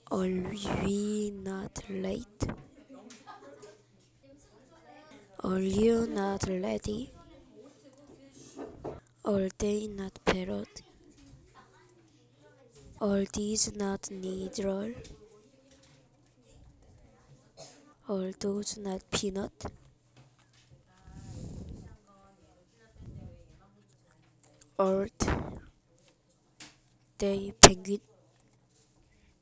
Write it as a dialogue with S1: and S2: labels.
S1: Are we not late? Are you not ready? Are they not parrot? Are these not needle? Are those not peanut? Are they penguin?